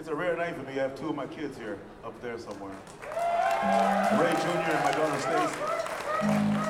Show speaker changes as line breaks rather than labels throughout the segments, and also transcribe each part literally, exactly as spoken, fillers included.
It's a rare night for me. I have two of my kids here, up there somewhere. Ray Junior and my daughter Stacy.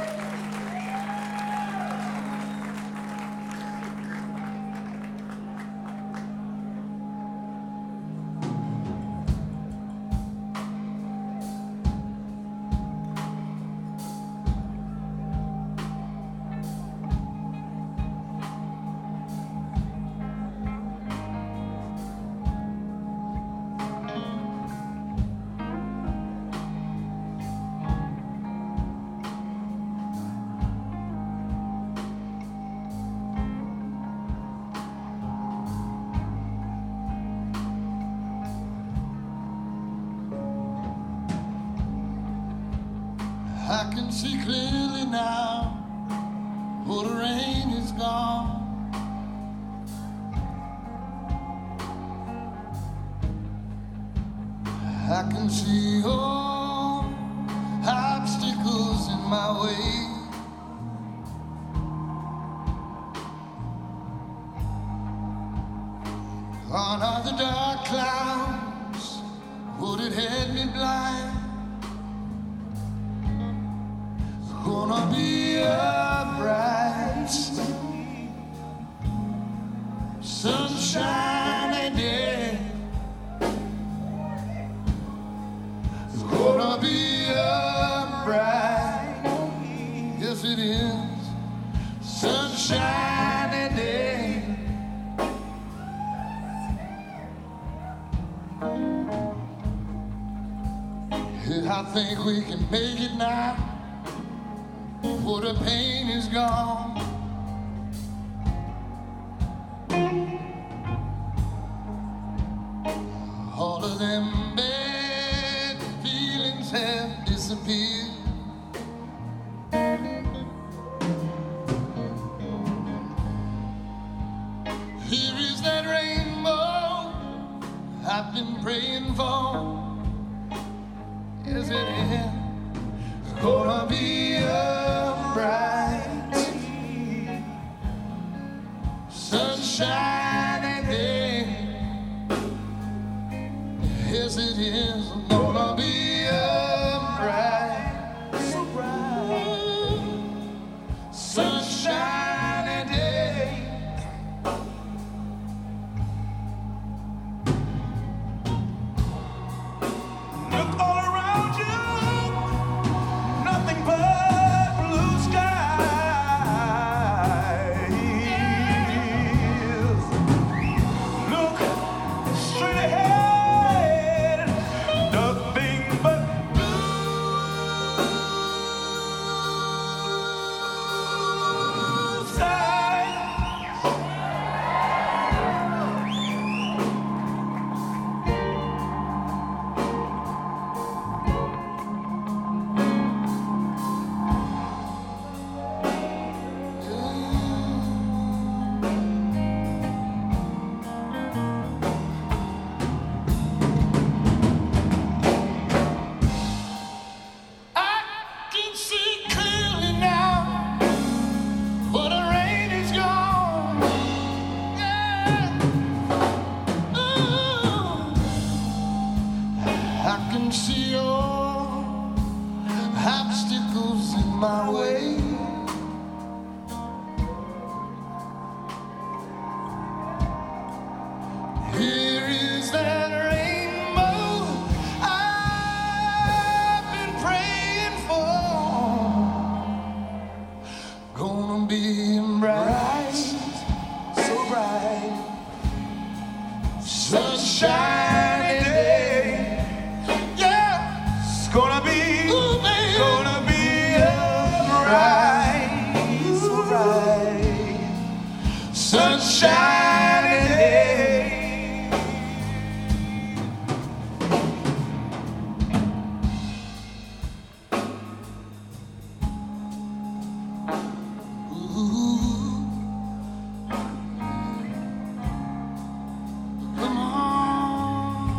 I can see clearly now, for the rain is gone. I can see all obstacles in my way. Gone are the dark clouds, would it had me blind? Gonna be a bright sunshiny day. It's gonna be a bright, yes it is, sunshiny day. Yeah, I think we can make it now, for the pain is gone. All of them bad feelings have disappeared. Here is that rainbow I've been praying for. Yes, it is. It's gonna be a bright sunshiny day. Yes, it is gonna be a bright, so bright sunshiny day.
Look all around you, nothing but blue skies. Look straight ahead, nothing but blue skies.
I can see clearly now, for the rain is gone. Yeah. Ooh. I can see all obstacles in my way. Here is that rainbow I've been praying for. Gonna be bright, so bright, sunshiny day. Yeah,
It's gonna be,
ooh, baby.
gonna be a bright, so bright sunshiny day.
Ooh. Come on.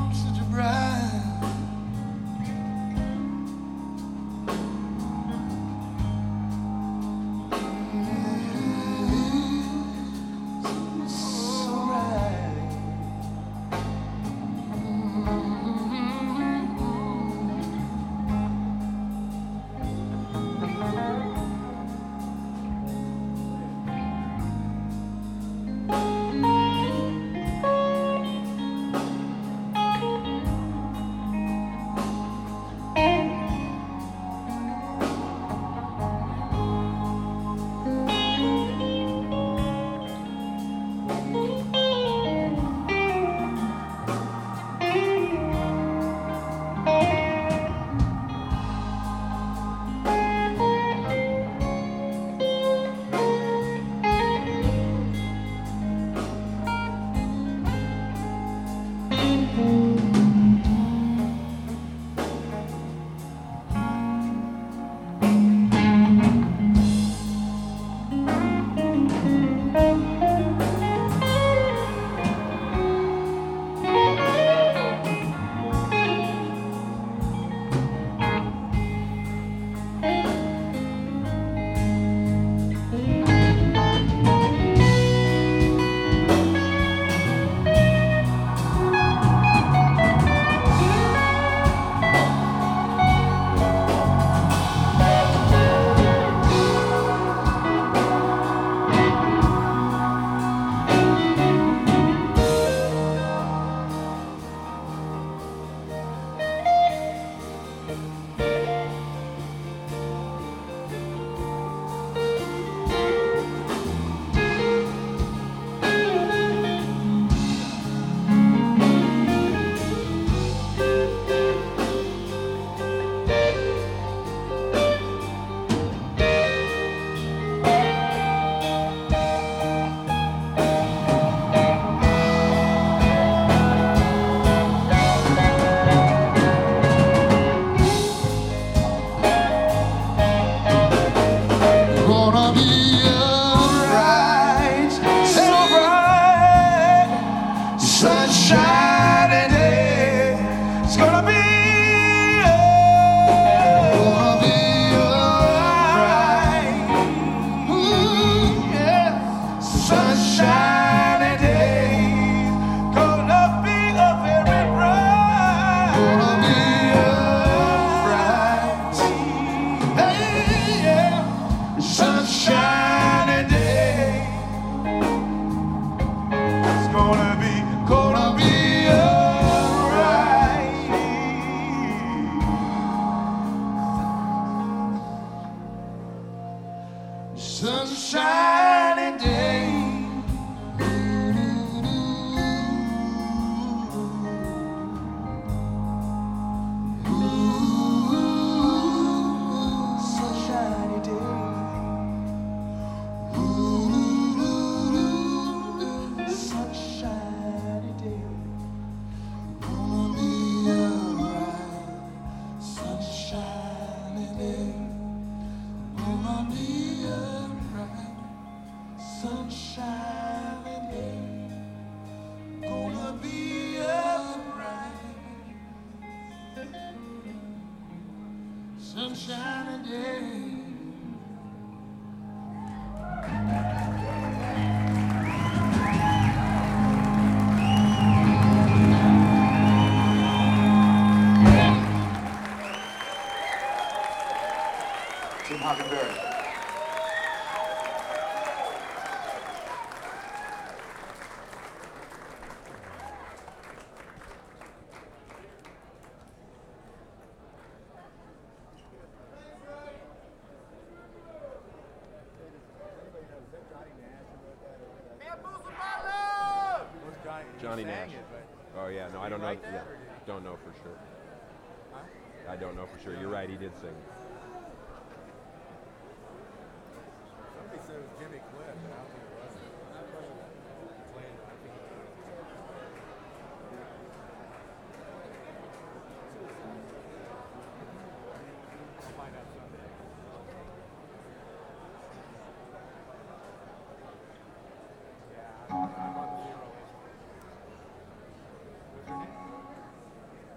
Johnny
he sang
Nash.
it, but
Oh yeah, no, I
Did
don't
he
know.
write that,
Yeah,
or did he-
don't know for sure.
huh?
I don't know for sure. You're right. He did sing.